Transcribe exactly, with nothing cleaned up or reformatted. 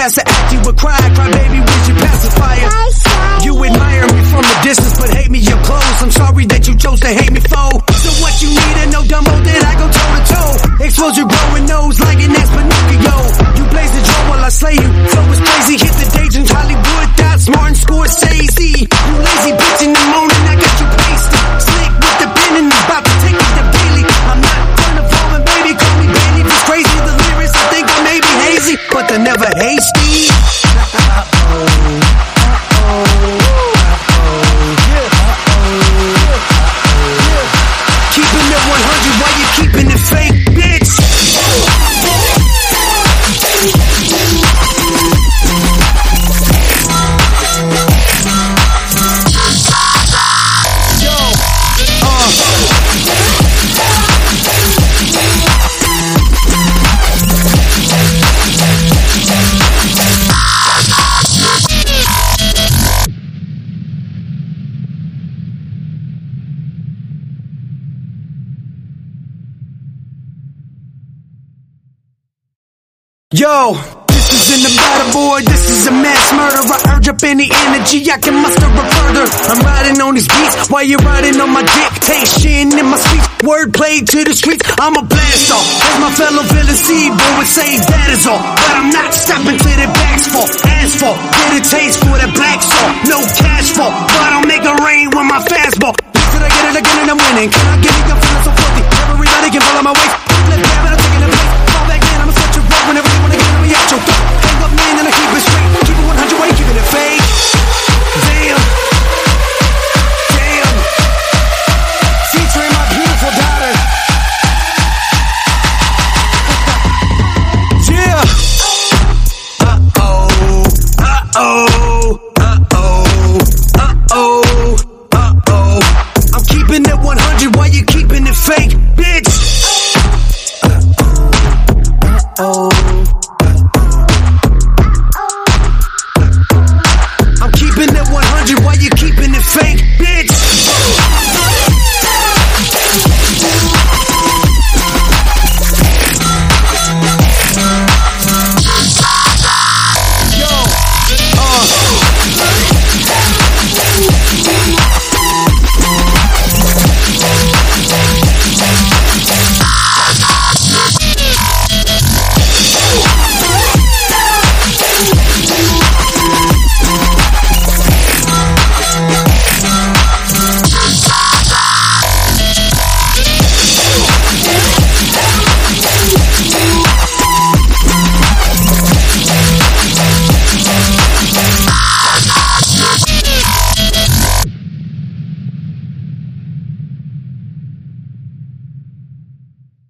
past the act, you would cry. Cry baby, would you pacifier? You admire me from a distance, but hate me up close. I'm sorry that you chose to hate me, foe. So what you need to know, Dumbo, that I go toe to toe. Expose your growing nose like an ass Pinocchio. You blaze the drum while I slay you. Flow is crazy, hit the daydreams, Hollywood, Dots, Martin, Scorsese. You lazy bitch in the morning, I got you pasted. Slick with the pen and about to take it to Bailey. I'm not gonna fall and baby, call me Bailey. If it's crazy, the lyrics, I think I may be hazy, but they're never hasty. Keeping it one hundred while you keeping it fake, bitch. Yo, uh. Yo, this isn't about a boy, this is a mass murder. I urge up any energy I can muster a further. I'm riding on these beats while you're riding on my dictation. In my speech, wordplay to the streets, I'm a blast off. As my fellow villain C-boy would say, that is all. But I'm not stopping till their backs fall. Asphalt, get a taste for that black salt. No cash fall, but I'll make it rain with my fastball. Did I get it again and I'm winning? Can I get it? I'm feeling so filthy. Everybody can follow my waist. Let's grab it, I'm taking a place. Fall back in, I'ma set you up whenever you wanna get me out your throat. Hang up, man, and I keep it straight. Keep it one hundred while you keeping it fake. Damn. Damn. Featuring my beautiful daughter. Yeah. Uh-oh. Uh-oh.